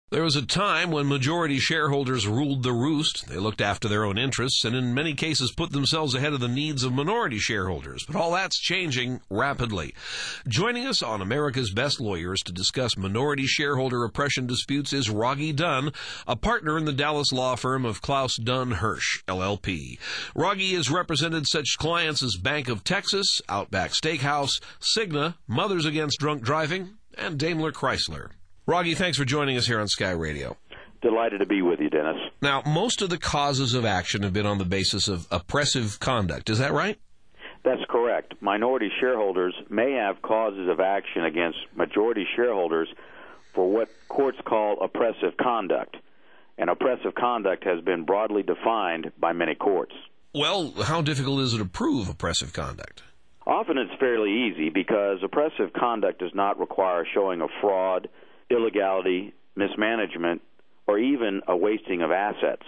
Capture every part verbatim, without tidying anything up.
There was a time when majority shareholders ruled the roost. They looked after their own interests and in many cases put themselves ahead of the needs of minority shareholders. But all that's changing rapidly. Joining us on America's Best Lawyers to discuss minority shareholder oppression disputes is Wroggy Dunn, a partner in the Dallas law firm of Klaus Dunn Hirsch, L L P. Wroggy has represented such clients as Bank of Texas, Outback Steakhouse, Cigna, Mothers Against Drunk Driving, and Daimler Chrysler. Wroggy, thanks for joining us here on Sky Radio. Delighted to be with you, Dennis. Now, most of the causes of action have been on the basis of oppressive conduct. Is that right? That's correct. Minority shareholders may have causes of action against majority shareholders for what courts call oppressive conduct. And oppressive conduct has been broadly defined by many courts. Well, how difficult is it to prove oppressive conduct? Often it's fairly easy because oppressive conduct does not require showing of fraud, illegality, mismanagement, or even a wasting of assets.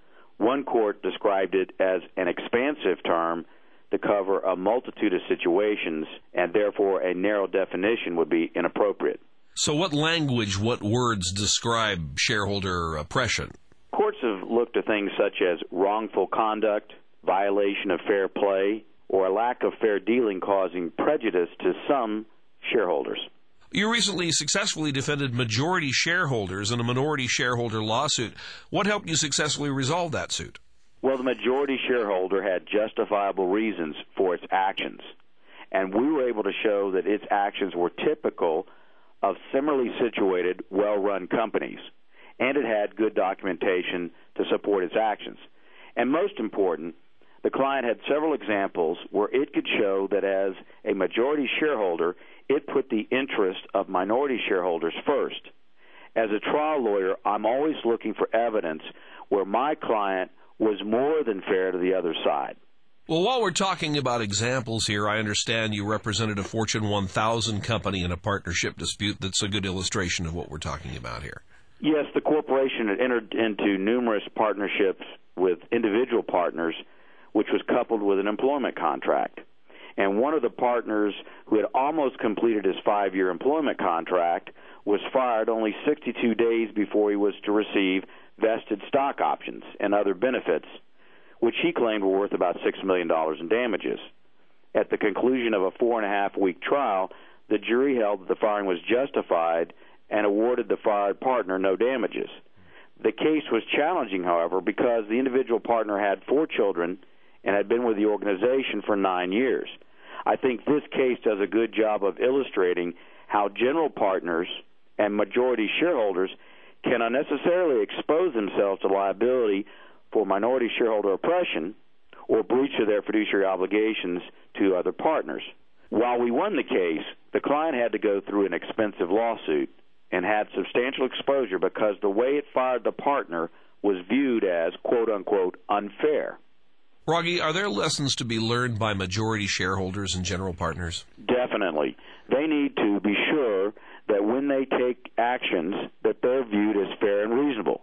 One court described it as an expansive term to cover a multitude of situations, and therefore a narrow definition would be inappropriate. So what language, what words describe shareholder oppression? Courts have looked at things such as wrongful conduct, violation of fair play, or a lack of fair dealing causing prejudice to some shareholders. You recently successfully defended majority shareholders in a minority shareholder lawsuit. What helped you successfully resolve that suit? Well, the majority shareholder had justifiable reasons for its actions, and we were able to show that its actions were typical of similarly situated, well-run companies, and it had good documentation to support its actions. And most important, the client had several examples where it could show that as a majority shareholder, it put the interest of minority shareholders first. As a trial lawyer, I'm always looking for evidence where my client was more than fair to the other side. Well, while we're talking about examples here, I understand you represented a Fortune one thousand company in a partnership dispute that's a good illustration of what we're talking about here. Yes, the corporation had entered into numerous partnerships with individual partners, which was coupled with an employment contract. And one of the partners who had almost completed his five-year employment contract was fired only sixty-two days before he was to receive vested stock options and other benefits, which he claimed were worth about six million dollars in damages. At the conclusion of a four-and-a-half-week trial, the jury held that the firing was justified and awarded the fired partner no damages. The case was challenging, however, because the individual partner had four children and had been with the organization for nine years. I think this case does a good job of illustrating how general partners and majority shareholders can unnecessarily expose themselves to liability for minority shareholder oppression or breach of their fiduciary obligations to other partners. While we won the case, the client had to go through an expensive lawsuit and had substantial exposure because the way it fired the partner was viewed as, quote-unquote, unfair. Wroggy, are there lessons to be learned by majority shareholders and general partners? Definitely. They need to be sure that when they take actions that they're viewed as fair and reasonable.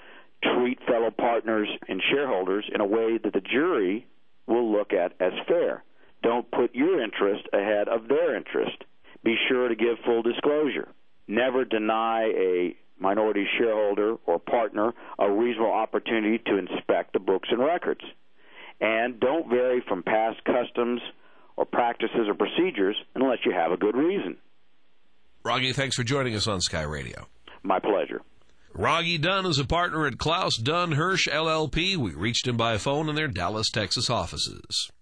Treat fellow partners and shareholders in a way that the jury will look at as fair. Don't put your interest ahead of their interest. Be sure to give full disclosure. Never deny a minority shareholder or partner a reasonable opportunity to inspect the books and records. And don't vary from past customs or practices or procedures unless you have a good reason. Wroggy, thanks for joining us on Sky Radio. My pleasure. Wroggy Dunn is a partner at Klaus Dunn Hirsch, L L P. We reached him by phone in their Dallas, Texas offices.